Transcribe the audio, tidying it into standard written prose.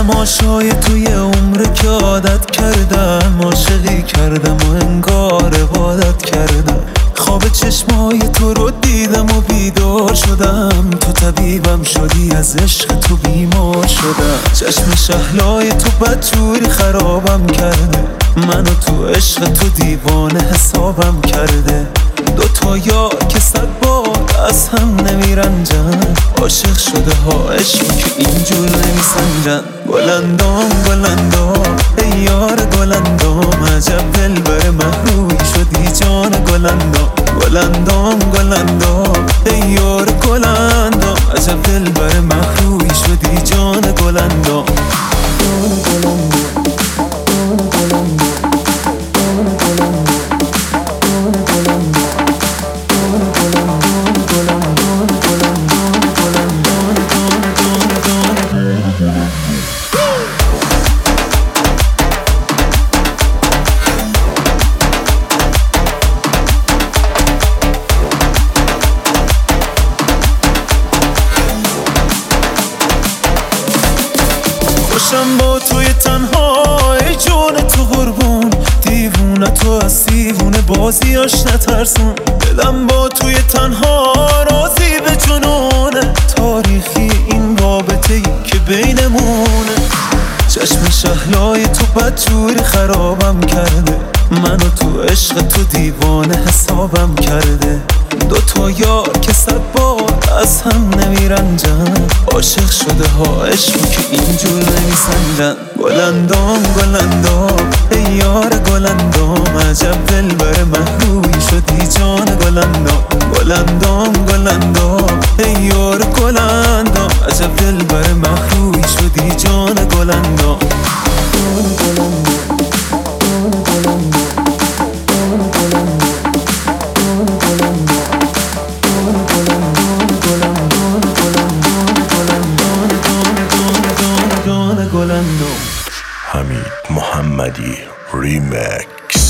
تماشای توی عمر که عادت کردم، عاشقی کردم و انگار عبادت کردم. خواب چشمای تو رو دیدم و بیدار شدم، تو طبیبم شدی، از عشق تو بیمار شدم. چشم شهلای تو بدجوری خرابم کرده، منو تو عشق تو دیوانه حسابم کرده. دوتا یار که 100 بار از هم نمیرنجن، عاشق شده ها عشق که اینجور نمیسنجن. گلندام گلندام ای یار گلندام، عجب دلبر محروی شدی جان گلندام. گلندام گلندام ای یار گلندام، عجب دلبر محروی شدی جان گلندام. خوشم با توی تنهای جون تو قربون، دیوونه تو از دیوونه بازیاش نترسون. دلم با توی تنها راضی به جنونه، تاریخی این رابطه‌ای که بینمونه. چشم شهلای تو بدجوری خرابم کرده، منو تو عشق تو دیوانه حسابم کرده. دوتا یار که 100 بار از هم نمیرنجن، عاشق شده ها عشق که اینجور نمیسنجن. گلندام گلندام ای یار گلندام، عجب دلبر محروی شدی جان گلندام. گلندام گلندام ای یار گلندام، عجب دلبر محروی شدی جان گلندام. حمید محمدی ریمکس.